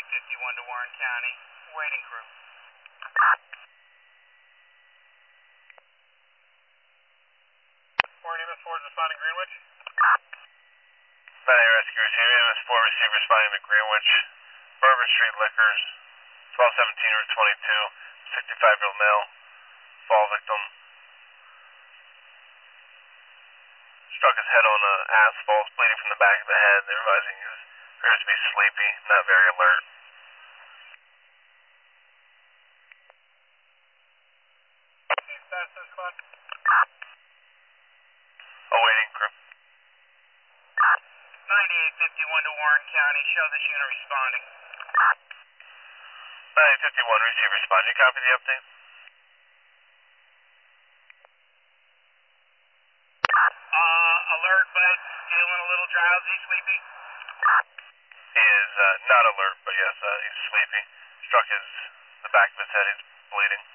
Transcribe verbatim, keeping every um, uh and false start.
fifty-one to Warren County. Waiting crew. Warren, E M S four is responding Greenwich. Valley Rescuers here. E M S four receiver responding to Greenwich. Bourbon Street Liquors. twelve seventeen Route twenty-two. sixty-five-year-old male. Fall victim. Struck his head on uh, asphalt, bleeding from the back of the head. They're advising he appears to be sleepy, not very alert. Awaiting crew. ninety-eight fifty-one to Warren County. Show this unit responding. ninety-eight fifty-one, receive respond. You copy the update? Uh, alert, but feeling a little drowsy, sleepy? He is uh, not alert, but yes, uh, he's sleepy. Struck his the back of his head. He's bleeding.